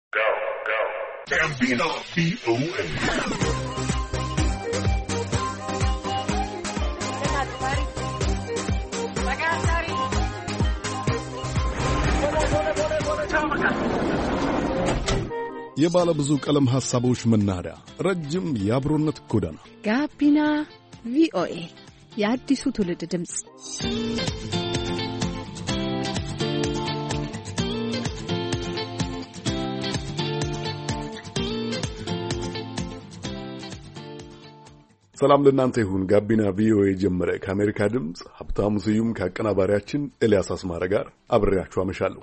Gambino VOA. የባለ ብዙ ቀለም ሐሳቦች መናኸሪያ ረጅም የአብሮነት ጎዳና ጋቢና ቪኦኤ የአዲሱ ትውልድ ድምጽ። ሰላም ለእናንተ ይሁን። ጋቢና ቪኦኤ ጀመረ። ከአሜሪካ ድምጽ ሀብታሙ ስዩም ከአቀናባሪያችን ኤልያስ አስማረ ጋር አብሬያችሁ አመሻለሁ።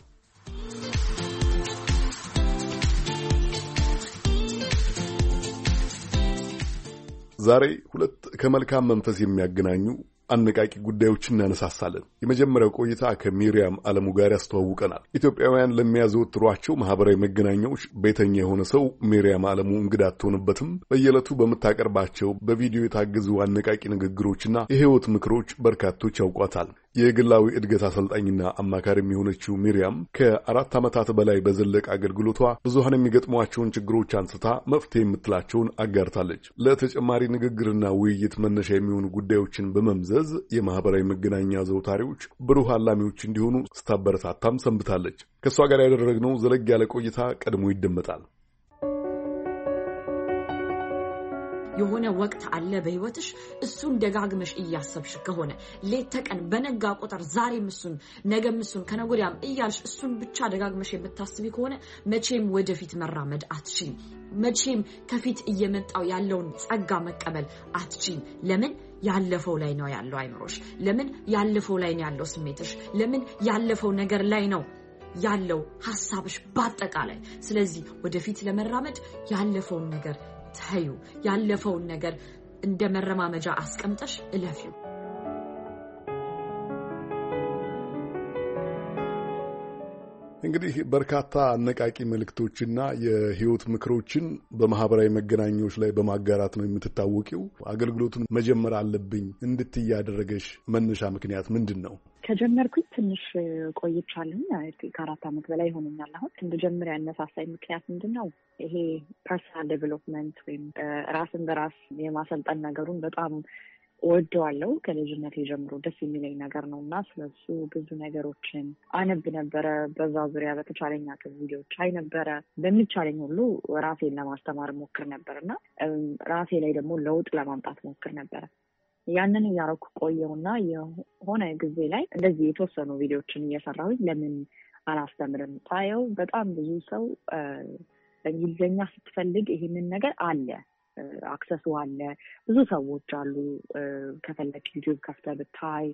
ዛሬ ሁለት ከመልካም መንፈስ የሚያገናኙ አነቃቂ ጉዳዮችን እናነሳሳለን። የመጀመሪያው ቆይታ ከሚሪያም አለሙ ጋር ያስተዋውቀናል። ኢትዮጵያውያን ለሚያዘወትሯቸው ማህበራዊ መገናኛዎች ቤተኛ የሆነ ሰው ሚሪያም አለሙ እንግዳ አትሆንበትም። በየዕለቱ በምታቀርባቸው በቪዲዮ የታገዙ አነቃቂ ንግግሮችና የህይወት ምክሮች በርካቶች ያውቋታል። የግላዊ እድገት አሰልጣኝና አማካሪም የሆነችው ሚሪያም ከ4 ዓመታት በላይ በዘለቀ አገልግሎቷ ብዙሃን የሚገጥሟቸውን ችግሮች አንስታ መፍትሄ የምትላቸውን አጋርታለች። ለተጨማሪ ንግግርና ውይይት መነሻ የሚሆኑ ጉዳዮችን በመምዘዝ የማህበራዊ መገናኛ ዘውታሪዎች ብሩህ አላሚዎች እንዲሆኑ ስታበረታታም ሰንብታለች። ከእሷ ጋር ያደረግነው ዘለግ ያለ ቆይታ ቀድሞ ይደመጣል። የሆነ ወቅት አለ በህይወትሽ እሱን ደጋግመሽ እያሰብሽ ከሆነ ሌት ተቀን በነጋ ቁጥር ዛሬም እሱን ነገም እሱን ከነገወዲያም እያልሽ እሱን ብቻ ደጋግመሽ የምታስቢ ከሆነ መቼም ወደፊት መራመድ አትችይም። መቼም ከፊት እየመጣው ያለውን ጸጋ መቀበል አትችይም። ለምን? ያለፈው ላይ ነው ያለው አይምሮሽ። ለምን? ያለፈው ላይ ነው ያለው ስሜትሽ። ለምን? ያለፈው ነገር ላይ ነው ያለው ሐሳብሽ በአጠቃላይ። ስለዚህ ወደፊት ለመራመድ ያለፈውን ነገር ታዩ፣ ያለፈውን ነገር እንደ መረማመጃ አስቀምጠሽ እለፊው። እንግዲህ በርካታ አነቃቂ መልእክቶችና የህይወት ምክሮችን በማህበራዊ መገናኛዎች ላይ በማጋራት ነው የምትታወቂው። አገልግሎቱን መጀመር አለብኝ እንድትይ ያደረገሽ መነሻ ምክንያት ምንድን ነው? ከጀመርኩኝ ትንሽ ቆይቻለሁ። ከ4 ዓመት በላይ ሆኖኛል። አሁን እንድጀምር ያነሳሳኝ ምክንያት ምንድን ነው? ይሄ ፐርሰናል ዴቨሎፕመንት ወይም ራስን በራስ የማሰልጠን ነገሩን በጣም ወደዋለሁ። ከልጅነት ጀምሮ ደስ የሚለኝ ነገር ነው እና ስለሱ ብዙ ነገሮችን አነብ ነበረ። በዛ ዙሪያ በተቻለኝ አቅም ቪዲዮዎች አይ ነበረ። በሚቻለኝ ሁሉ ራሴን ለማስተማር ሞክር ነበር እና ራሴ ላይ ደግሞ ለውጥ ለማምጣት ሞክር ነበረ። ያንን እያደረኩ ቆየውና የሆነ ጊዜ ላይ እንደዚህ የተወሰኑ ቪዲዮዎችን እየሰራሁኝ ለምን አላስተምርም? ታየው በጣም ብዙ ሰው በእንግሊዝኛ ስትፈልግ ይሄንን ነገር አለ፣ አክሰሱ አለ፣ ብዙ ሰዎች አሉ። ከፈለክ ዩቲዩብ ከፍተህ ብታይ፣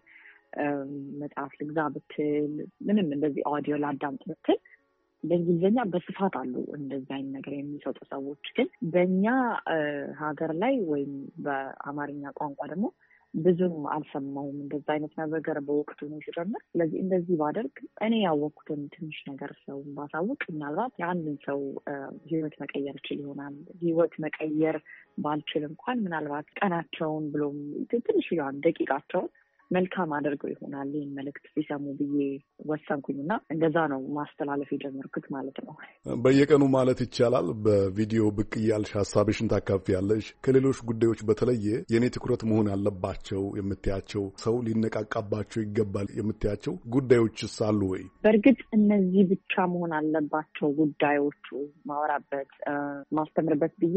መጽሐፍ ልግዛ ብትል፣ ምንም እንደዚህ ኦዲዮ ላዳምጥ ብትል በእንግሊዝኛ በስፋት አሉ እንደዚህ አይነት ነገር የሚሰጡ ሰዎች። ግን በእኛ ሀገር ላይ ወይም በአማርኛ ቋንቋ ደግሞ ብዙም አልሰማሁም እንደዚህ አይነት ነገር በወቅቱ ነው ሲጀምር። ስለዚህ እንደዚህ ባደርግ እኔ ያወቅኩትን ትንሽ ነገር ሰው ባሳውቅ ምናልባት የአንድን ሰው ህይወት መቀየር ይችል ይሆናል። ህይወት መቀየር ባልችል እንኳን ምናልባት ቀናቸውን ብሎም ትንሽ ደቂቃቸውን መልካም አድርገው ይሆናል ይህን መልእክት ሲሰሙ ብዬ ወሰንኩኝና እንደዛ ነው ማስተላለፍ የጀመርኩት ማለት ነው። በየቀኑ ማለት ይቻላል በቪዲዮ ብቅ እያልሽ ሀሳብሽን ታካፊያለሽ። ከሌሎች ጉዳዮች በተለየ የኔ ትኩረት መሆን አለባቸው የምትያቸው፣ ሰው ሊነቃቃባቸው ይገባል የምትያቸው ጉዳዮችስ አሉ ወይ? በእርግጥ እነዚህ ብቻ መሆን አለባቸው ጉዳዮቹ ማወራበት ማስተምርበት ብዬ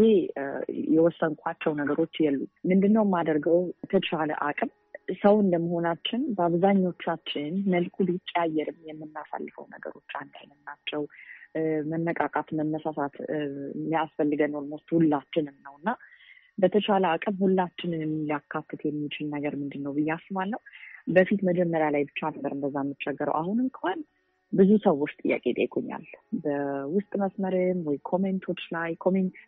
የወሰንኳቸው ነገሮች የሉ። ምንድነው የማደርገው? የተቻለ አቅም ሰው እንደመሆናችን በአብዛኞቻችን መልኩ ቢቀያየርም የምናሳልፈው ነገሮች አንድ አይነት ናቸው። መነቃቃት፣ መነሳሳት የሚያስፈልገን ኦልሞስት ሁላችንም ነው እና በተቻለ አቅም ሁላችንን ሊያካትት የሚችል ነገር ምንድን ነው ብዬ አስባለሁ። በፊት መጀመሪያ ላይ ብቻ ነበር እንደዛ የምቸገረው። አሁን እንኳን ብዙ ሰዎች ጥያቄ ጠይቁኛል በውስጥ መስመርም ወይ ኮሜንቶች ላይ ኮሜንት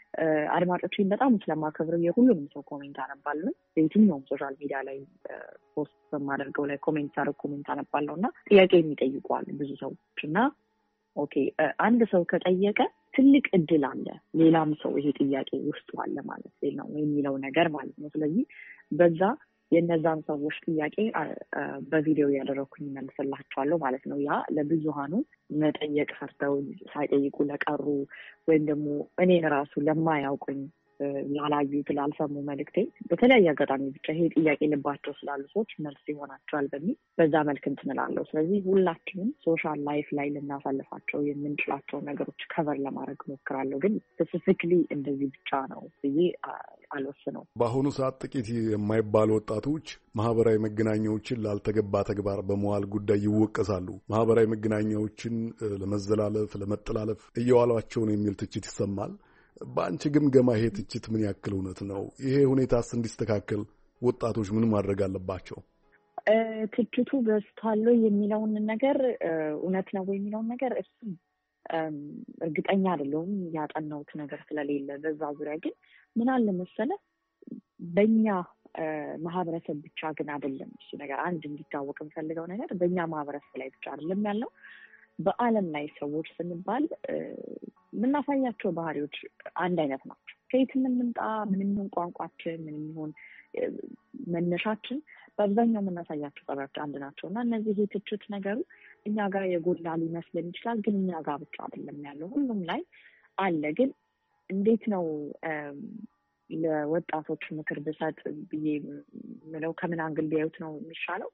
አድማጮችን በጣም ስለማከብረው የሁሉንም ሰው ኮሜንት አነባለሁ። የትኛውም ሶሻል ሚዲያ ላይ ፖስት በማደርገው ላይ ኮሜንት አነባለሁ እና ጥያቄ የሚጠይቁዋል ብዙ ሰዎች እና ኦኬ አንድ ሰው ከጠየቀ ትልቅ እድል አለ ሌላም ሰው ይሄ ጥያቄ ውስጥ አለ ማለት ነው የሚለው ነገር ማለት ነው። ስለዚህ በዛ የነዛን ሰዎች ጥያቄ በቪዲዮ ያደረኩኝ መልስላቸዋለሁ ማለት ነው። ያ ለብዙሃኑ መጠየቅ ፈርተው ሳይጠይቁ ለቀሩ ወይም ደግሞ እኔን ራሱ ለማያውቁኝ ያላዩት ላልሰሙ መልእክቴ በተለያየ አጋጣሚ ብቻ ይሄ ጥያቄ ልባቸው ስላሉ ሰዎች መልስ ይሆናቸዋል በሚል በዛ መልክ እንትን እላለሁ። ስለዚህ ሁላችንም ሶሻል ላይፍ ላይ ልናሳልፋቸው የምንችላቸው ነገሮች ከቨር ለማድረግ ሞክራለሁ። ግን ስፔሲፊክሊ እንደዚህ ብቻ ነው ብዬ አልወስነው። በአሁኑ ሰዓት ጥቂት የማይባሉ ወጣቶች ማህበራዊ መገናኛዎችን ላልተገባ ተግባር በመዋል ጉዳይ ይወቀሳሉ። ማህበራዊ መገናኛዎችን ለመዘላለፍ፣ ለመጠላለፍ እየዋሏቸው ነው የሚል ትችት ይሰማል። በአንቺ ግምገማ ይሄ ትችት ምን ያክል እውነት ነው? ይሄ ሁኔታስ እንዲስተካከል ወጣቶች ምን ማድረግ አለባቸው? ትችቱ በስቷል የሚለውን ነገር እውነት ነው የሚለውን ነገር እሱ እርግጠኛ አይደለሁም። ያጠናሁት ነገር ስለሌለ በዛ ዙሪያ ግን ምን አለ መሰለህ በእኛ ማህበረሰብ ብቻ ግን አይደለም እሱ ነገር። አንድ እንዲታወቅ የምፈልገው ነገር በእኛ ማህበረሰብ ላይ ብቻ አይደለም ያለው። በዓለም ላይ ሰዎች ስንባል የምናሳያቸው ባህሪዎች አንድ አይነት ናቸው። ከየት የምንምጣ ምንም ይሁን ቋንቋችን ምንም ይሁን መነሻችን በአብዛኛው የምናሳያቸው ጠባዮች አንድ ናቸው እና እነዚህ የትችት ነገሩ እኛ ጋር የጎላ ሊመስለን ይችላል፣ ግን እኛ ጋር ብቻ አይደለም ያለው፣ ሁሉም ላይ አለ። ግን እንዴት ነው ለወጣቶች ምክር ብሰጥ ብዬ ምለው ከምን አንግል ቢያዩት ነው የሚሻለው?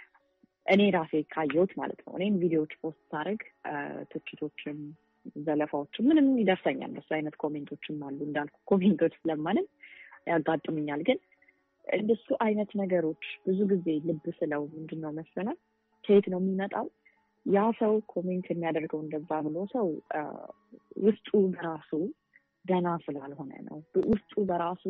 እኔ ራሴ ካየሁት ማለት ነው። እኔም ቪዲዮዎች ፖስት ሳደርግ ትችቶችም ዘለፋዎችም ምንም ይደርሰኛል። እንደሱ አይነት ኮሜንቶችም አሉ። እንዳልኩ ኮሜንቶች ስለማንም ያጋጥሙኛል። ግን እንደሱ አይነት ነገሮች ብዙ ጊዜ ልብ ስለው ምንድነው መሰለህ ከየት ነው የሚመጣው? ያ ሰው ኮሜንት የሚያደርገው እንደዛ ብሎ ሰው ውስጡ በራሱ ደህና ስላልሆነ ነው። ውስጡ በራሱ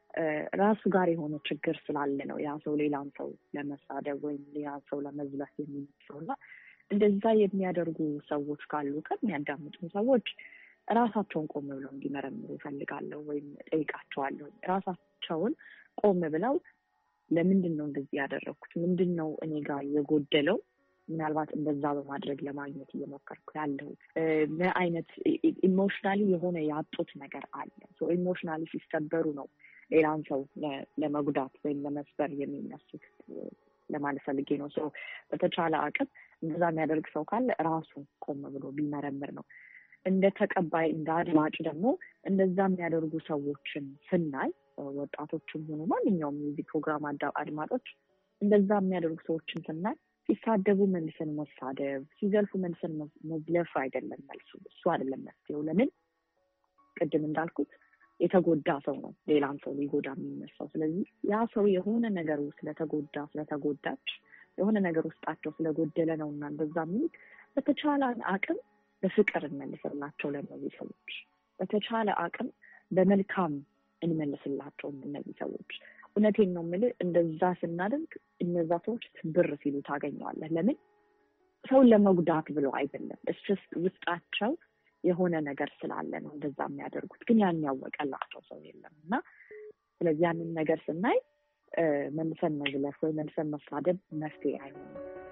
ራሱ ጋር የሆነ ችግር ስላለ ነው ያ ሰው ሌላን ሰው ለመሳደብ ወይም ሌላን ሰው ለመዝለፍ የሚመስለውና እንደዛ የሚያደርጉ ሰዎች ካሉ ከሚያዳምጡ ሰዎች ራሳቸውን ቆም ብለው እንዲመረምሩ እፈልጋለሁ ወይም ጠይቃቸዋለሁ። ራሳቸውን ቆም ብለው ለምንድን ነው እንደዚህ ያደረኩት? ምንድን ነው እኔ ጋር የጎደለው? ምናልባት እንደዛ በማድረግ ለማግኘት እየሞከርኩ ያለሁት ምን አይነት ኢሞሽናሊ የሆነ ያጡት ነገር አለ? ኢሞሽናሊ ሲሰበሩ ነው ሌላን ሰው ለመጉዳት ወይም ለመስበር የሚነሱት ለማለት ፈልጌ ነው። በተቻለ አቅም እንደዛ የሚያደርግ ሰው ካለ ራሱን ቆም ብሎ ቢመረምር ነው። እንደ ተቀባይ እንደ አድማጭ ደግሞ እንደዛ የሚያደርጉ ሰዎችን ስናይ ወጣቶችም ሆኑ ማንኛውም ሚውዚክ ፕሮግራም አድማጮች እንደዛ የሚያደርጉ ሰዎችን ስናይ ሲሳደቡ መልሰን መሳደብ፣ ሲዘልፉ መልሰን መዝለፍ አይደለም መልሱ። እሱ አይደለም መፍትሄው። ለምን ቅድም እንዳልኩት የተጎዳ ሰው ነው ሌላም ሰው ሊጎዳ የሚነሳው። ስለዚህ ያ ሰው የሆነ ነገር ስለተጎዳች የሆነ ነገር ውስጣቸው ስለጎደለ ነው እና እንደዛ የሚሉት በተቻለ አቅም በፍቅር እንመልስላቸው ለእነዚህ ሰዎች። በተቻለ አቅም በመልካም እንመልስላቸው እነዚህ ሰዎች። እውነቴን ነው የምልህ፣ እንደዛ ስናደርግ እነዛ ሰዎች ትብር ሲሉ ታገኘዋለህ። ለምን ሰውን ለመጉዳት ብለው አይደለም፣ እስስ ውስጣቸው የሆነ ነገር ስላለ ነው እንደዛ የሚያደርጉት። ግን ያን ያወቀላቸው ሰው የለም እና ስለዚህ ያንን ነገር ስናይ መልሰን መዝለፍ ወይ መልሰን መሳደብ መፍትሄ አይሆንም።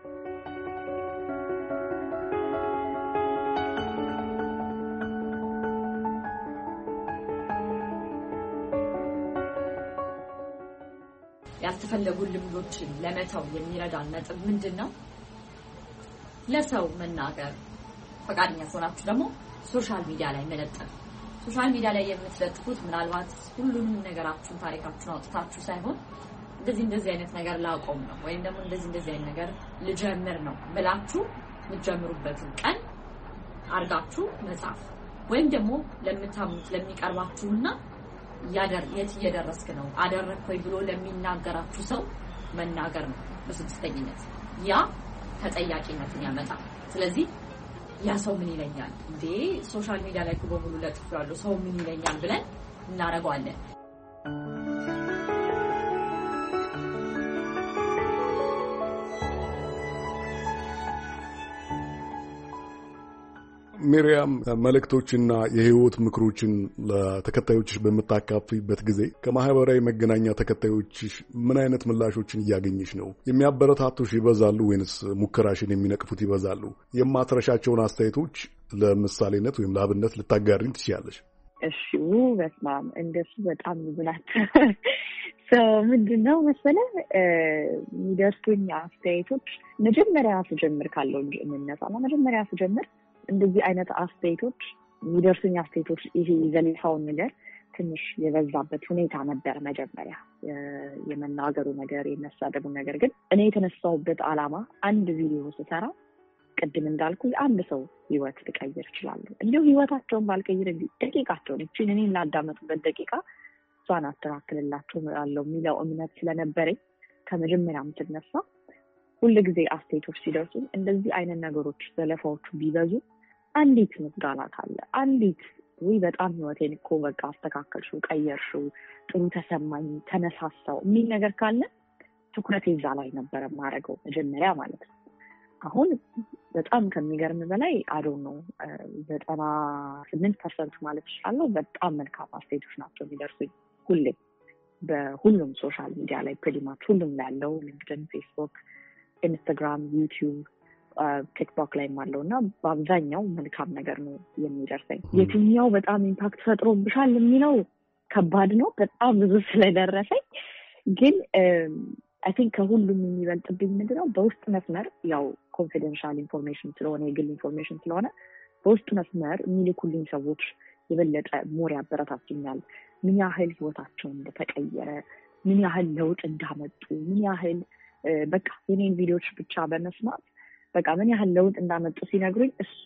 ያልተፈለጉ ልምዶችን ለመተው የሚረዳን ነጥብ ምንድን ነው? ለሰው መናገር ፈቃደኛ ሆናችሁ ደግሞ ሶሻል ሚዲያ ላይ መለጠፍ። ሶሻል ሚዲያ ላይ የምትለጥፉት ምናልባት ሁሉንም ነገራችሁን ታሪካችሁን አውጥታችሁ ሳይሆን እንደዚህ አይነት ነገር ላቆም ነው ወይም ደግሞ እንደዚህ አይነት ነገር ልጀምር ነው ብላችሁ ልጀምሩበትን ቀን አርጋችሁ መጻፍ ወይም ደግሞ ለምታምኑት ለሚቀርባችሁና የት እየደረስክ ነው አደረግኩኝ ብሎ ለሚናገራችሁ ሰው መናገር ነው። በስድስተኝነት ያ ተጠያቂነትን ያመጣል። ስለዚህ ያ ሰው ምን ይለኛል እንዴ ሶሻል ሚዲያ ላይ በሙሉ ለጥፌዋለሁ ሰው ምን ይለኛል ብለን እናረጋዋለን። ሚሪያም መልእክቶችና የህይወት ምክሮችን ለተከታዮችሽ በምታካፍይበት ጊዜ ከማህበራዊ መገናኛ ተከታዮችሽ ምን አይነት ምላሾችን እያገኘሽ ነው? የሚያበረታቱሽ ይበዛሉ ወይንስ ሙከራሽን የሚነቅፉት ይበዛሉ? የማትረሻቸውን አስተያየቶች ለምሳሌነት ወይም ለአብነት ልታጋሪን ትችያለሽ? እሺ በስማም እንደሱ በጣም ብዙ ናቸው። ምንድነው መሰለህ የሚደርሱኝ አስተያየቶች መጀመሪያ ስጀምር ካለው እንጂ የምነሳና መጀመሪያ ስጀምር እንደዚህ አይነት አስተያየቶች የሚደርሱኝ አስተያየቶች ይሄ ዘለፋውን ነገር ትንሽ የበዛበት ሁኔታ ነበር። መጀመሪያ የመናገሩ ነገር የመሳደቡ ነገር ግን እኔ የተነሳሁበት ዓላማ አንድ ቪዲዮ ስሰራ ቅድም እንዳልኩ አንድ ሰው ህይወት ልቀይር እችላለሁ። እንዲሁ ህይወታቸውን ባልቀይር ደቂቃቸውን እቺን እኔን ላዳመጡበት ደቂቃ እሷን አስተካክልላቸው እላለሁ የሚለው እምነት ስለነበረኝ ከመጀመሪያም ስነሳ ሁልጊዜ አስተያየቶች ሲደርሱ እንደዚህ አይነት ነገሮች ዘለፋዎቹ ቢበዙ አንዲት ምስጋና ካለ አንዲት ወይ በጣም ህይወቴን እኮ በቃ አስተካከልሽው፣ ቀየርሽው፣ ጥሩ ተሰማኝ፣ ተነሳሳው የሚል ነገር ካለ ትኩረት ይዛ ላይ ነበረ ማረገው መጀመሪያ ማለት ነው። አሁን በጣም ከሚገርም በላይ አዶን ነው 98% ማለት ይችላል በጣም መልካም አስተያየቶች ናቸው የሚደርሱኝ ሁሌ በሁሉም ሶሻል ሚዲያ ላይ ፕሪማች ሁሉም ላይ ያለው ሊንክድን፣ ፌስቡክ፣ ኢንስታግራም፣ ዩቲዩብ፣ ቲክቶክ ላይ ማለውና በአብዛኛው መልካም ነገር ነው የሚደርሰኝ። የትኛው በጣም ኢምፓክት ፈጥሮብሻል የሚለው ከባድ ነው በጣም ብዙ ስለደረሰኝ ግን አይ ቲንክ ከሁሉም የሚበልጥብኝ ምንድነው በውስጥ መስመር ያው ኮንፊደንሻል ኢንፎርሜሽን ስለሆነ የግል ኢንፎርሜሽን ስለሆነ በውስጥ መስመር የሚልኩልኝ ሰዎች የበለጠ ሞር ያበረታቱኛል። ምን ያህል ህይወታቸው እንደተቀየረ፣ ምን ያህል ለውጥ እንዳመጡ፣ ምን ያህል በቃ የኔን ቪዲዮዎች ብቻ በመስማት በቃ ምን ያህል ለውጥ እንዳመጡ ሲነግሩኝ እሱ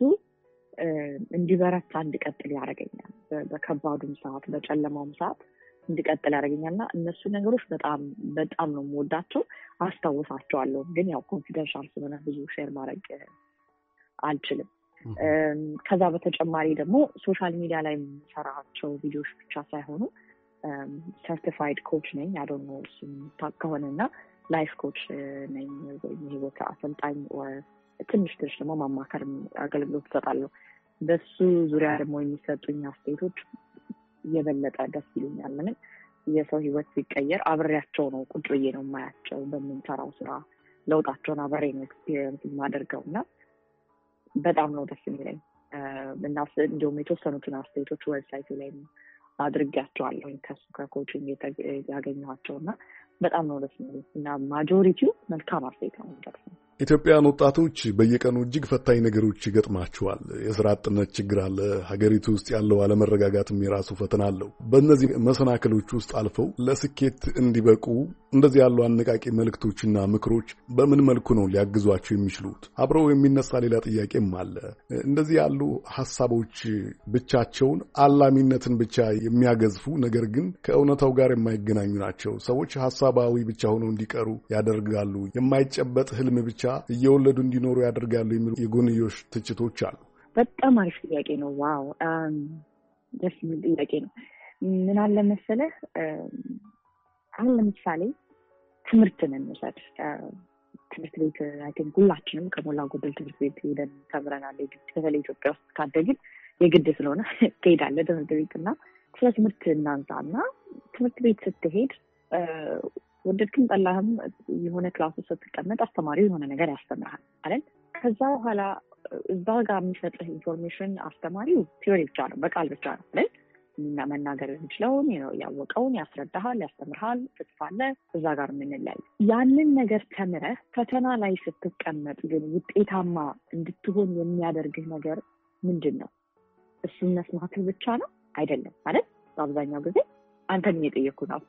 እንዲበረታ እንድቀጥል ያደርገኛል። በከባዱም ሰዓት በጨለማውም ሰዓት እንድቀጥል ያደርገኛልና እነሱ ነገሮች በጣም በጣም ነው የምወዳቸው፣ አስታውሳቸዋለሁ። ግን ያው ኮንፊደንሻል ስለሆነ ብዙ ሼር ማድረግ አልችልም። ከዛ በተጨማሪ ደግሞ ሶሻል ሚዲያ ላይ የምሰራቸው ቪዲዮዎች ብቻ ሳይሆኑ ሰርቲፋይድ ኮች ነኝ። አይ ዶንት ኖ እሱም ከሆነና ላይፍ ኮች ነኝ የህይወት አሰልጣኝ ትንሽ ደግሞ ማማከር አገልግሎት እሰጣለሁ። በሱ ዙሪያ ደግሞ የሚሰጡኝ አስተያየቶች የበለጠ ደስ ይሉኛል። ምን የሰው ህይወት ሲቀየር አብሬያቸው ነው ቁጭ ብዬ ነው የማያቸው በምንሰራው ስራ ለውጣቸውን አብሬ ነው ኤክስፒሪየንስ የማደርገው እና በጣም ነው ደስ የሚለኝ እና እንዲሁም የተወሰኑትን አስተያየቶች ዌብሳይቱ ላይ አድርጌያቸዋለሁ ከሱ ከኮችንግ ያገኘኋቸው እና በጣም ነው ደስ የሚለኝ እና ማጆሪቲው መልካም አስተያየት ነው የሚደርሰው። ኢትዮጵያውያን ወጣቶች በየቀኑ እጅግ ፈታኝ ነገሮች ይገጥማቸዋል። የስራ አጥነት ችግር አለ። ሀገሪቱ ውስጥ ያለው አለመረጋጋትም የራሱ ፈተና አለው። በእነዚህ መሰናክሎች ውስጥ አልፈው ለስኬት እንዲበቁ እንደዚህ ያሉ አነቃቂ መልእክቶችና ምክሮች በምን መልኩ ነው ሊያግዟቸው የሚችሉት? አብረው የሚነሳ ሌላ ጥያቄም አለ። እንደዚህ ያሉ ሀሳቦች ብቻቸውን አላሚነትን ብቻ የሚያገዝፉ ነገር ግን ከእውነታው ጋር የማይገናኙ ናቸው። ሰዎች ሀሳባዊ ብቻ ሆነው እንዲቀሩ ያደርጋሉ። የማይጨበጥ ህልም ብቻ እየወለዱ እንዲኖሩ ያደርጋሉ የሚሉ የጎንዮሽ ትችቶች አሉ። በጣም አሪፍ ጥያቄ ነው። ዋው ደስ የሚል ጥያቄ ነው። ምን አለ መሰለህ አሁን ለምሳሌ ትምህርትን እንውሰድ። ትምህርት ቤት አይ ቲንክ ሁላችንም ከሞላ ጎደል ትምህርት ቤት ሄደን ተምረናል። በተለይ ኢትዮጵያ ውስጥ ካደግን የግድ ስለሆነ ትሄዳለህ ትምህርት ቤት እና ስለ ትምህርት እናንሳና ትምህርት ቤት ስትሄድ ወደድክም ጠላህም የሆነ ክላስ ውስጥ ስትቀመጥ አስተማሪው የሆነ ነገር ያስተምርሃል አይደል? ከዛ በኋላ እዛ ጋር የሚሰጥህ ኢንፎርሜሽን አስተማሪው ቲዮሪ ብቻ ነው፣ በቃል ብቻ ነው አይደል? መናገር የሚችለውን ያወቀውን ያስረዳሃል፣ ያስተምርሃል፣ ትጽፋለህ። እዛ ጋር የምንለያይ ያንን ነገር ተምረህ ፈተና ላይ ስትቀመጥ ግን ውጤታማ እንድትሆን የሚያደርግህ ነገር ምንድን ነው? እሱን መስማትህ ብቻ ነው አይደለም አይደል? በአብዛኛው ጊዜ አንተን እየጠየኩ ነው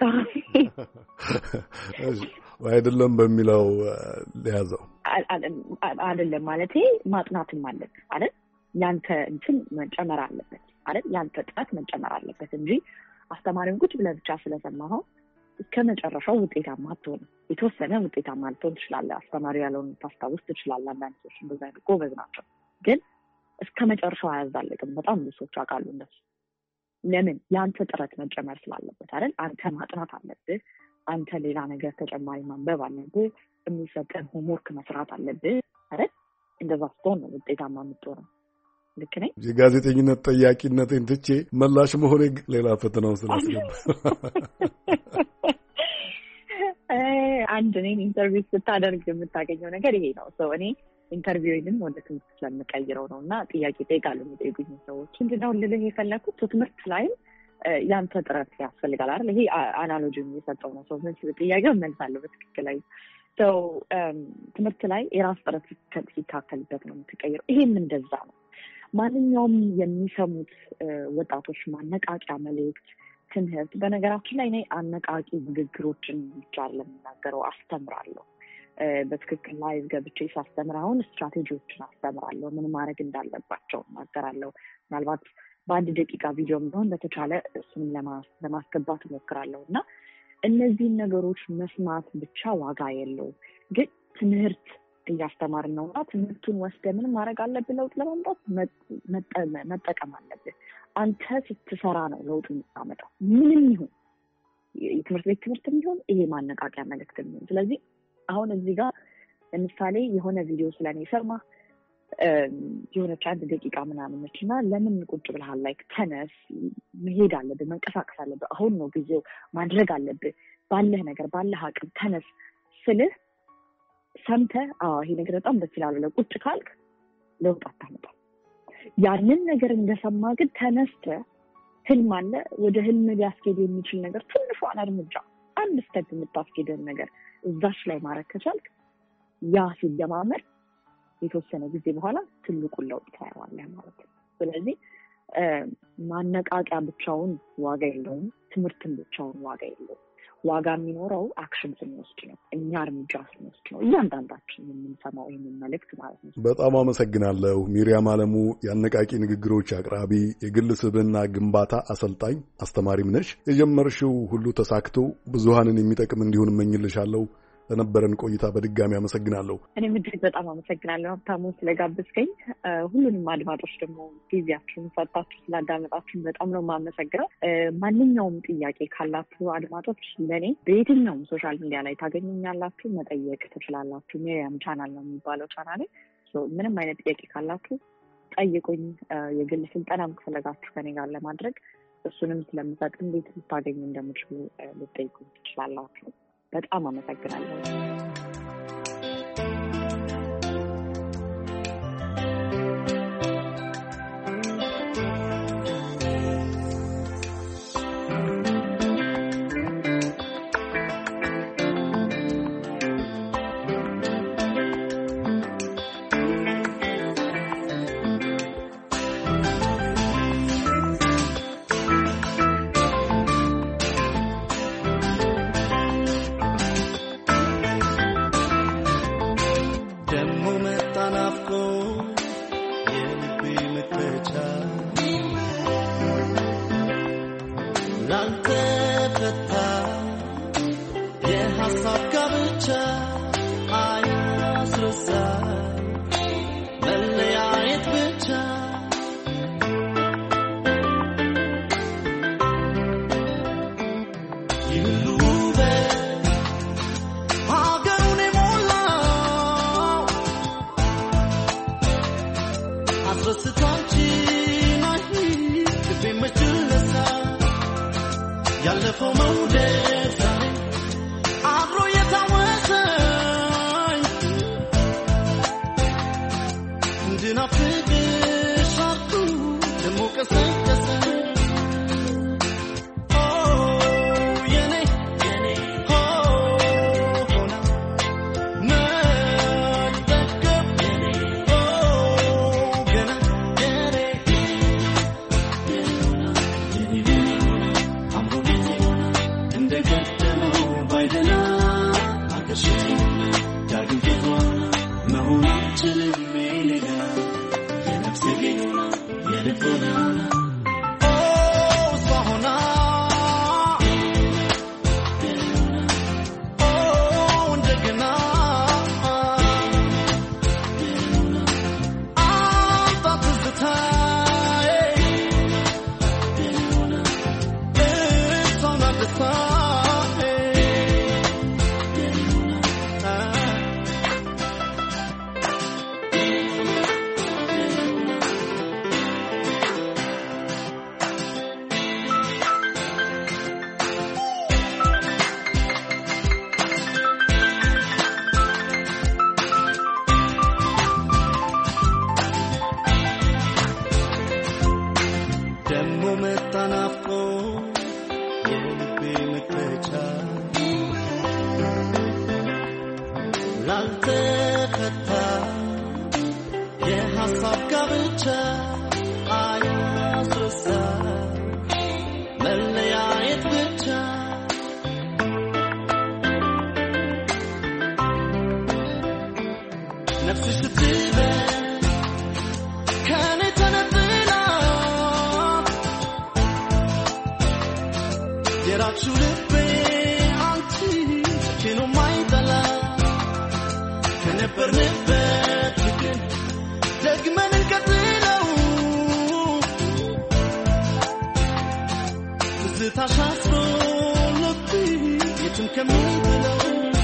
አይደለም በሚለው ሊያዘው አይደለም ማለት ማጥናትም አለበት አይደል? ያንተ እንትን መጨመር አለበት አይደል? ያንተ ጥረት መጨመር አለበት እንጂ አስተማሪውን ቁጭ ብለህ ብቻ ስለሰማኸው እስከ መጨረሻው ውጤታማ አትሆንም። የተወሰነ ውጤታማ ልትሆን ትችላለህ። አስተማሪ ያለውን ታስታውስ ትችላለህ። አንዳንድ ሰዎች እንደዛ ጎበዝ ናቸው፣ ግን እስከ መጨረሻው አያዛልቅም። በጣም ብዙ ሰዎች አውቃሉ እንደሱ። ለምን? የአንተ ጥረት መጨመር ስላለበት አይደል? አንተ ማጥናት አለብህ። አንተ ሌላ ነገር ተጨማሪ ማንበብ አለብህ። የሚሰጠን ሆምወርክ መስራት አለብህ አይደል? እንደዛ ስትሆን ነው ውጤታማ የምትሆነው። ልክ ነኝ? የጋዜጠኝነት ጠያቂነቴን ትቼ መላሽ መሆኔ ሌላ ፈተናውን ስላስገባ አንድ እኔን ኢንተርቪው ስታደርግ የምታገኘው ነገር ይሄ ነው። ሰው እኔ ኢንተርቪውንም ወደ ትምህርት ስለምቀይረው ነው እና ጥያቄ ጠይቃለሁ የሚጠይቁኝ ሰዎች። ምንድነው ልልህ የፈለኩት ትምህርት ላይም ያንተ ጥረት ያስፈልጋል አይደል? ይሄ አናሎጂ የሚሰጠው ነው። ሰው ምን ጥያቄው መልሳለሁ በትክክል ላይ ሰው ትምህርት ላይ የራስ ጥረት ሲታከልበት ነው የምትቀይረው። ይሄም እንደዛ ነው። ማንኛውም የሚሰሙት ወጣቶች ማነቃቂያ መልእክት፣ ትምህርት በነገራችን ላይ እኔ አነቃቂ ንግግሮችን ብቻ ለምናገረው አስተምራለሁ። በትክክል ላይ ገብቼ ሳስተምር አሁን ስትራቴጂዎችን አስተምራለሁ። ምን ማድረግ እንዳለባቸው እናገራለሁ። ምናልባት በአንድ ደቂቃ ቪዲዮም ቢሆን በተቻለ እሱን ለማስገባት እሞክራለሁ እና እነዚህን ነገሮች መስማት ብቻ ዋጋ የለውም። ግን ትምህርት እያስተማርን ነውና ትምህርቱን ወስደህ ምን ማድረግ አለብህ? ለውጥ ለማምጣት መጠቀም አለብህ። አንተ ስትሰራ ነው ለውጥ የምታመጣው። ምንም ይሁን የትምህርት ቤት ትምህርትም ይሁን ይሄ ማነቃቂያ መልእክትም ይሁን። ስለዚህ አሁን እዚህ ጋር ለምሳሌ የሆነ ቪዲዮ ስለኔ ሰማ የሆነች 1 ደቂቃ ምናምን ነች እና ለምን ቁጭ ብለሃል? ላይክ ተነስ፣ መሄድ አለብህ፣ መንቀሳቀስ አለብህ፣ አሁን ነው ጊዜው፣ ማድረግ አለብህ፣ ባለህ ነገር ባለህ አቅም ተነስ ስልህ ሰምተህ ይሄ ነገር በጣም ደስ ይላል ብለህ ቁጭ ካልክ ለውጥ አታመጣም። ያንን ነገር እንደሰማ ግን ተነስተህ ህልም አለ፣ ወደ ህልም ሊያስኬድ የሚችል ነገር ትንሿን እርምጃ አንድ ስቴፕ የምታስኬድን ነገር እዛች ላይ ማድረግ ከቻልክ ያ ሲደማመር የተወሰነ ጊዜ በኋላ ትልቁን ለውጥ ታያዋለህ ማለት ነው። ስለዚህ ማነቃቂያ ብቻውን ዋጋ የለውም፣ ትምህርትን ብቻውን ዋጋ የለውም። ዋጋ የሚኖረው አክሽን ስንወስድ ነው፣ እኛ እርምጃ ስንወስድ ነው፣ እያንዳንዳችን የምንሰማው ይህንን መልእክት ማለት ነው። በጣም አመሰግናለሁ። ሚሪያም አለሙ የአነቃቂ ንግግሮች አቅራቢ፣ የግል ስብዕና ግንባታ አሰልጣኝ፣ አስተማሪም ነሽ። የጀመርሽው ሁሉ ተሳክቶ ብዙሃንን የሚጠቅም እንዲሆን እመኝልሻለሁ። ለነበረን ቆይታ በድጋሚ አመሰግናለሁ። እኔም እጅግ በጣም አመሰግናለሁ ሀብታሙ ስለጋበዝከኝ። ሁሉንም አድማጮች ደግሞ ጊዜያችሁን ሰጣችሁ ስላዳመጣችሁን በጣም ነው የማመሰግነው። ማንኛውም ጥያቄ ካላችሁ አድማጮች ለእኔ በየትኛውም ሶሻል ሚዲያ ላይ ታገኙኛላችሁ፣ መጠየቅ ትችላላችሁ። ሚሪያም ቻናል ነው የሚባለው ቻናሌ። ምንም አይነት ጥያቄ ካላችሁ ጠይቁኝ። የግል ስልጠናም ከፈለጋችሁ ከኔ ጋር ለማድረግ እሱንም ስለምሰጥ እንዴት ልታገኙ እንደምችሉ ልጠይቁ ትችላላችሁ። በጣም አመሰግናለሁ። ያልተፈታ የሐሳብ ጋብቻ አያስረሳ መለያየት ብቻ ነፍስሽ ስትበል ከኔ ተነጥላ የራቅሽው ልቤ አንቺ ሰኪኖ ማይጠላ ከነበርንበት ፍቅር ደግመን እንቀጥለው ትዝታሽ አስሮ ልቤ የትም ከሚጥለው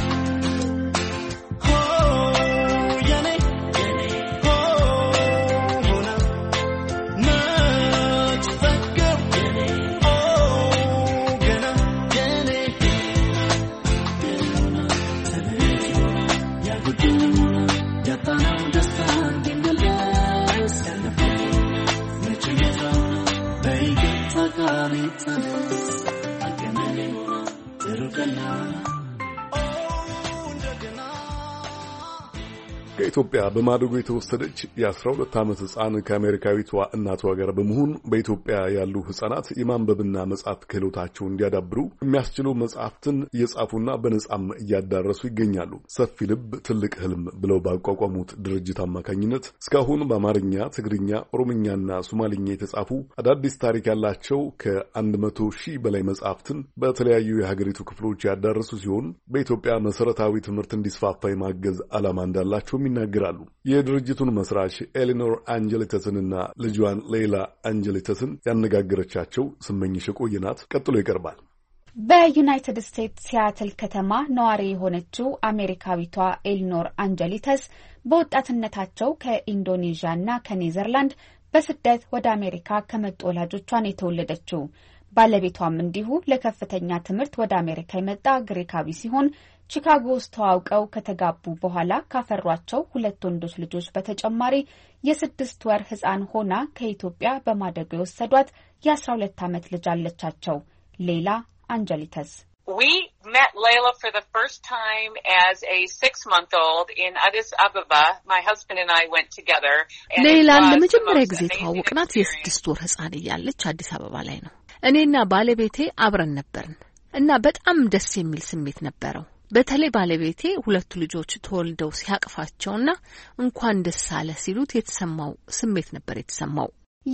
ከኢትዮጵያ በማደጎ የተወሰደች የ12 ዓመት ሕፃን ከአሜሪካዊቷ እናቷ ጋር በመሆን በኢትዮጵያ ያሉ ሕፃናት የማንበብና መጻፍ ክህሎታቸውን እንዲያዳብሩ የሚያስችሉ መጽሐፍትን እየጻፉና በነጻም እያዳረሱ ይገኛሉ። ሰፊ ልብ ትልቅ ህልም ብለው ባቋቋሙት ድርጅት አማካኝነት እስካሁን በአማርኛ፣ ትግርኛ፣ ኦሮምኛና ሶማሊኛ የተጻፉ አዳዲስ ታሪክ ያላቸው ከ100 ሺህ በላይ መጽሐፍትን በተለያዩ የሀገሪቱ ክፍሎች ያዳረሱ ሲሆን በኢትዮጵያ መሰረታዊ ትምህርት እንዲስፋፋ የማገዝ ዓላማ እንዳላቸው ይናገራሉ። የድርጅቱን መስራች ኤሊኖር አንጀሊተስንና ልጇን ሌላ አንጀሊተስን ያነጋገረቻቸው ስመኝሽ ቆይናት ቀጥሎ ይቀርባል። በዩናይትድ ስቴትስ ሲያትል ከተማ ነዋሪ የሆነችው አሜሪካዊቷ ኤሊኖር አንጀሊተስ በወጣትነታቸው ከኢንዶኔዥያና ከኔዘርላንድ በስደት ወደ አሜሪካ ከመጡ ወላጆቿን የተወለደችው። ባለቤቷም እንዲሁ ለከፍተኛ ትምህርት ወደ አሜሪካ የመጣ ግሪካዊ ሲሆን ቺካጎ ውስጥ ተዋውቀው ከተጋቡ በኋላ ካፈሯቸው 2 ወንዶች ልጆች በተጨማሪ የ6 ወር ሕፃን ሆና ከኢትዮጵያ በማደጎ የወሰዷት የ12 ዓመት ልጅ አለቻቸው። ሌላ አንጀሊተስ We met Layla for the first time as a 6-month-old in Addis Ababa. My husband and I went together. ሌላን ለመጀመሪያ ጊዜ ተዋወቅናት የ6 ወር ሕፃን እያለች አዲስ አበባ ላይ ነው። እኔና ባለቤቴ አብረን ነበርን እና በጣም ደስ የሚል ስሜት ነበረው። በተለይ ባለቤቴ 2 ልጆች ተወልደው ሲያቅፋቸውና እንኳን ደስ አለ ሲሉት የተሰማው ስሜት ነበር የተሰማው።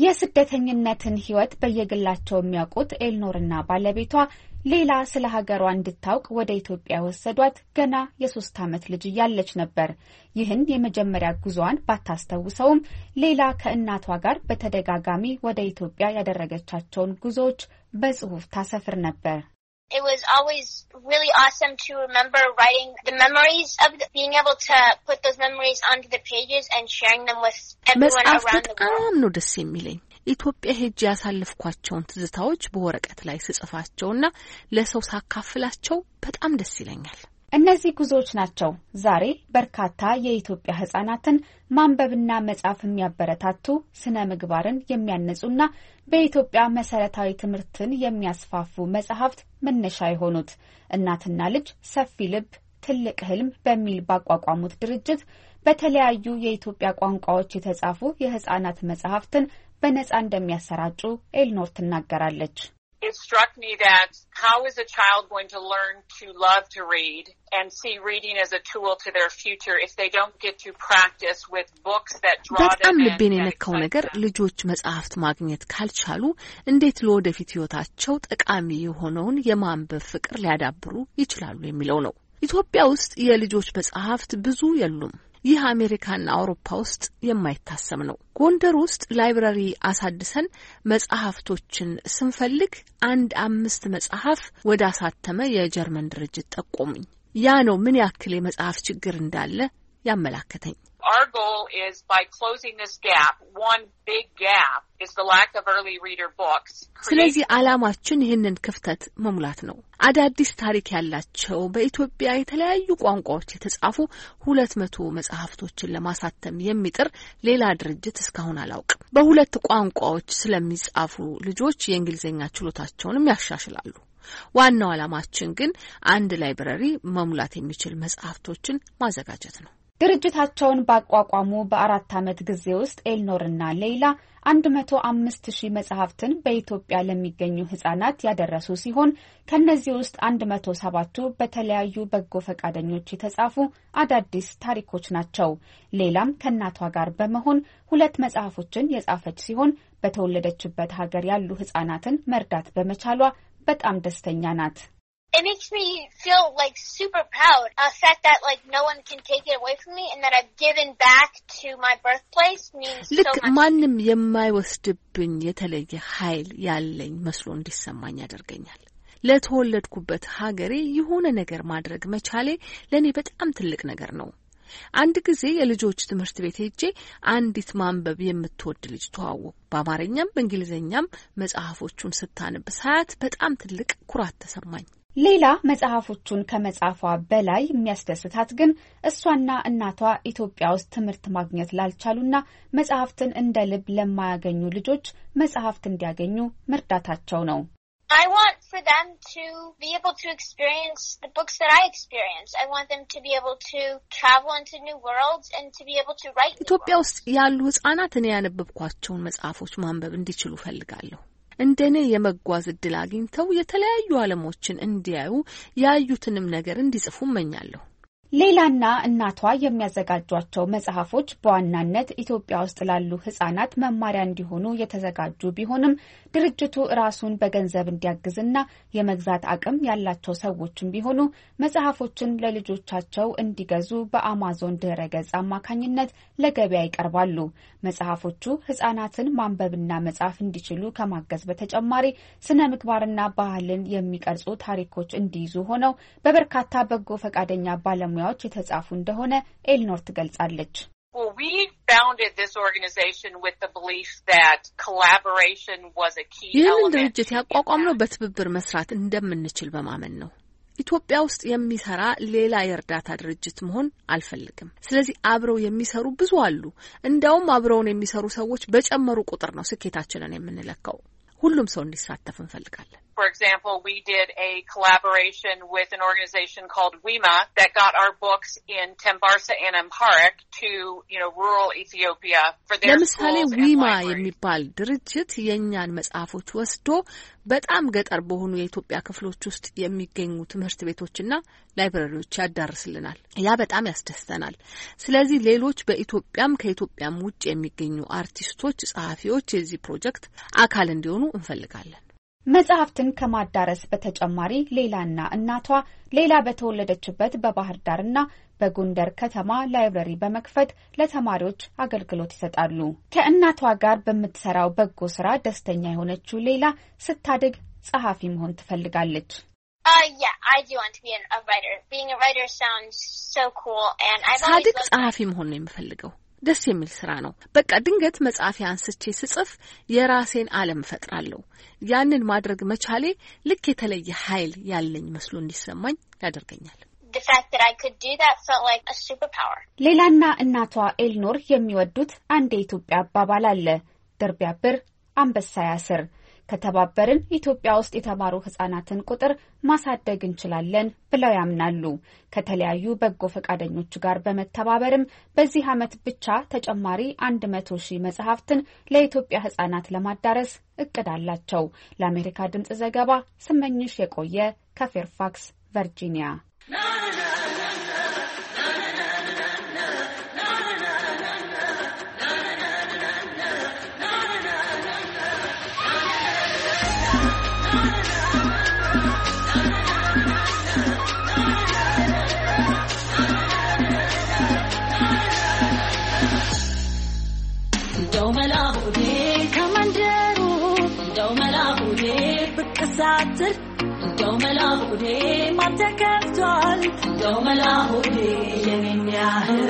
የስደተኝነትን ህይወት በየግላቸው የሚያውቁት ኤልኖርና ባለቤቷ ሌላ ስለ ሀገሯ እንድታውቅ ወደ ኢትዮጵያ ወሰዷት ገና የ3 ዓመት ልጅ እያለች ነበር። ይህን የመጀመሪያ ጉዟን ባታስተውሰውም ሌላ ከእናቷ ጋር በተደጋጋሚ ወደ ኢትዮጵያ ያደረገቻቸውን ጉዞዎች በጽሑፍ ታሰፍር ነበር። It was always really awesome to remember writing the memories of being able to put those memories onto the pages and sharing them with everyone around the world. በጣም ነው ደስ የሚለኝ ኢትዮጵያ ሄጄ ያሳለፍኳቸውን ትዝታዎች በወረቀት ላይ ስጽፋቸውና ለሰው ሳካፍላቸው በጣም ደስ ይለኛል። እነዚህ ጉዞዎች ናቸው ዛሬ በርካታ የኢትዮጵያ ህጻናትን ማንበብና መጻፍ የሚያበረታቱ ስነ ምግባርን የሚያነጹና በኢትዮጵያ መሰረታዊ ትምህርትን የሚያስፋፉ መጽሐፍት መነሻ የሆኑት። እናትና ልጅ ሰፊ ልብ ትልቅ ህልም በሚል ባቋቋሙት ድርጅት በተለያዩ የኢትዮጵያ ቋንቋዎች የተጻፉ የህጻናት መጽሐፍትን በነጻ እንደሚያሰራጩ ኤልኖር ትናገራለች። It struck me that how is a child going to learn to love to read and see reading as a tool to their future if they don't get to practice with books that draw them in? በጣም ልቤን የነካው ነገር ልጆች መጽሐፍት ማግኘት ካልቻሉ እንዴት ለወደፊት ህይወታቸው ጠቃሚ የሆነውን የማንበብ ፍቅር ሊያዳብሩ ይችላሉ የሚለው ነው። ኢትዮጵያ ውስጥ የልጆች መጽሐፍት ብዙ የሉም። ይህ አሜሪካና አውሮፓ ውስጥ የማይታሰብ ነው። ጎንደር ውስጥ ላይብራሪ አሳድሰን መጽሐፍቶችን ስንፈልግ 5 መጽሐፍ ወደ አሳተመ የጀርመን ድርጅት ጠቆሙኝ። ያ ነው ምን ያክል የመጽሐፍ ችግር እንዳለ ያመላከተኝ። Our goal is by closing this gap, one big gap is the lack of early reader books. ስለዚህ ዓላማችን ይህንን ክፍተት መሙላት ነው። አዳዲስ ታሪክ ያላቸው በኢትዮጵያ የተለያዩ ቋንቋዎች የተጻፉ 200 መጽሐፍቶችን ለማሳተም የሚጥር ሌላ ድርጅት እስካሁን አላውቅም። በ2 ቋንቋዎች ስለሚጻፉ ልጆች የእንግሊዝኛ ችሎታቸውንም ያሻሽላሉ። ዋናው ዓላማችን ግን አንድ ላይብረሪ መሙላት የሚችል መጽሐፍቶችን ማዘጋጀት ነው። ድርጅታቸውን ባቋቋሙ በ4 ዓመት ጊዜ ውስጥ ኤልኖርና ሌይላ 105,000 መጽሐፍትን በኢትዮጵያ ለሚገኙ ህጻናት ያደረሱ ሲሆን ከነዚህ ውስጥ 107ቱ በተለያዩ በጎ ፈቃደኞች የተጻፉ አዳዲስ ታሪኮች ናቸው። ሌላም ከእናቷ ጋር በመሆን 2 መጽሐፎችን የጻፈች ሲሆን በተወለደችበት ሀገር ያሉ ህጻናትን መርዳት በመቻሏ በጣም ደስተኛ ናት። It makes me feel like super proud. The fact that like no one can take it away from me and that I've given back to my birthplace means so much. ማንም የማይወስድብኝ የተለየ ኃይል ያለኝ መስሎ እንዲሰማኝ ያደርገኛል። ለተወለድኩበት ሀገሬ የሆነ ነገር ማድረግ መቻሌ ለኔ በጣም ትልቅ ነገር ነው። አንድ ጊዜ የልጆች ትምህርት ቤት ሄጄ አንዲት ማንበብ የምትወድ ልጅ ተዋወቅኩ። በአማርኛም በእንግሊዘኛም መጽሐፎቹን ስታነብ ሳያት በጣም ትልቅ ኩራት ተሰማኝ። ሌላ መጽሐፎቹን ከመጻፏ በላይ የሚያስደስታት ግን እሷና እናቷ ኢትዮጵያ ውስጥ ትምህርት ማግኘት ላልቻሉና መጽሐፍትን እንደ ልብ ለማያገኙ ልጆች መጽሐፍት እንዲያገኙ መርዳታቸው ነው። I want for them to be able to experience the books that I experience. I want them to be able to travel into new worlds and to be able to write. ኢትዮጵያ ውስጥ ያሉ ህጻናት እኔ ያነበብኳቸውን መጽሐፎች ማንበብ እንዲችሉ ፈልጋለሁ። እንደኔ የመጓዝ እድል አግኝተው የተለያዩ ዓለሞችን እንዲያዩ ያዩትንም ነገር እንዲጽፉ እመኛለሁ። ሌላና እናቷ የሚያዘጋጇቸው መጽሐፎች በዋናነት ኢትዮጵያ ውስጥ ላሉ ህጻናት መማሪያ እንዲሆኑ የተዘጋጁ ቢሆንም ድርጅቱ ራሱን በገንዘብ እንዲያግዝና የመግዛት አቅም ያላቸው ሰዎችም ቢሆኑ መጽሐፎችን ለልጆቻቸው እንዲገዙ በአማዞን ድረገጽ አማካኝነት ለገበያ ይቀርባሉ። መጽሐፎቹ ህጻናትን ማንበብና መጻፍ እንዲችሉ ከማገዝ በተጨማሪ ስነ ምግባርና ባህልን የሚቀርጹ ታሪኮች እንዲይዙ ሆነው በበርካታ በጎ ፈቃደኛ ባለሙያዎች የተጻፉ እንደሆነ ኤልኖር ትገልጻለች። Well, we founded this organization with the belief that collaboration was a key element. ይህንን ድርጅት ያቋቋምነው በትብብር መስራት እንደምንችል በማመን ነው። ኢትዮጵያ ውስጥ የሚሰራ ሌላ የእርዳታ ድርጅት መሆን አልፈልግም። ስለዚህ አብረው የሚሰሩ ብዙ አሉ። እንደውም አብረውን የሚሰሩ ሰዎች በጨመሩ ቁጥር ነው ስኬታችንን የምንለካው። ሁሉም ሰው እንዲሳተፍ እንፈልጋለን። For example, we did a collaboration with an organization called WIMA that got our books in Tembarsa and Amharic to, rural Ethiopia for their ለምሳሌ schools and ዊማ libraries. የሚባል ድርጅት የኛን መጽሐፎች ወስዶ በጣም ገጠር በሆኑ የኢትዮጵያ ክፍሎች ውስጥ የሚገኙ ትምህርት ቤቶችና ላይብረሪዎች ያዳርስልናል። ያ በጣም ያስደስተናል። ስለዚህ ሌሎች በኢትዮጵያም ከኢትዮጵያም ውጭ የሚገኙ አርቲስቶች፣ ጸሐፊዎች የዚህ ፕሮጀክት አካል እንዲሆኑ እንፈልጋለን። መጽሐፍትን ከማዳረስ በተጨማሪ ሌላና እናቷ ሌላ በተወለደችበት በባህር ዳርና በጎንደር ከተማ ላይብረሪ በመክፈት ለተማሪዎች አገልግሎት ይሰጣሉ። ከእናቷ ጋር በምትሰራው በጎ ስራ ደስተኛ የሆነችው ሌላ ስታድግ ጸሐፊ መሆን ትፈልጋለች። Yeah, I do want to be a writer. Being a writer sounds so cool and I've always ሳድግ loved ጸሐፊ መሆን ነው የምፈልገው። ደስ የሚል ስራ ነው። በቃ ድንገት መጽሐፍ አንስቼ ስጽፍ የራሴን ዓለም ፈጥራለሁ። ያንን ማድረግ መቻሌ ልክ የተለየ ኃይል ያለኝ መስሎ እንዲሰማኝ ያደርገኛል። the fact that I could do that felt like a superpower. ሌላና እናቷ ኤልኖር የሚወዱት አንድ የኢትዮጵያ አባባል አለ። ድር ቢያብር አንበሳ ያስር። ከተባበርን ኢትዮጵያ ውስጥ የተማሩ ህጻናትን ቁጥር ማሳደግ እንችላለን ብለው ያምናሉ። ከተለያዩ በጎ ፈቃደኞች ጋር በመተባበርም በዚህ ዓመት ብቻ ተጨማሪ 100,000 መጽሐፍትን ለኢትዮጵያ ህጻናት ለማዳረስ እቅድ አላቸው። ለአሜሪካ ድምጽ ዘገባ ስመኝሽ የቆየ ከፌርፋክስ ቨርጂኒያ። ሳትል ዶመላሁዴ ማተከፍቷል ዶመላሁዴ የሚያህል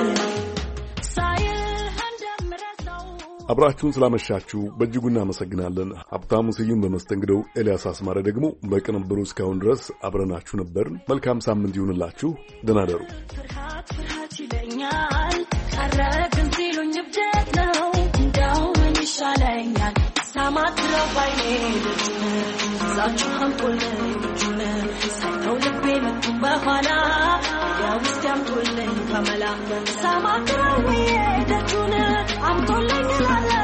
አብራችሁን ስላመሻችሁ በእጅጉ እናመሰግናለን። ሀብታሙ ስዩም በመስተንግዶው፣ ኤልያስ አስማረ ደግሞ በቅንብሩ እስካሁን ድረስ አብረናችሁ ነበርን። መልካም ሳምንት ይሁንላችሁ። ደህና ደሩ። ፍርሃት ይለኛል ቀረብን ሲሉኝ እብደት ነው እንደው ምን ይሻለኛል ሳማት ነው ባይኔ ልጅ ዛችሁ አንቆልኝ ሳይተው ልቤ መጡ በኋላ ያውስ ያምጡልኝ ከመላ ሳማክረው ደጁን አምጦልኝ ላለ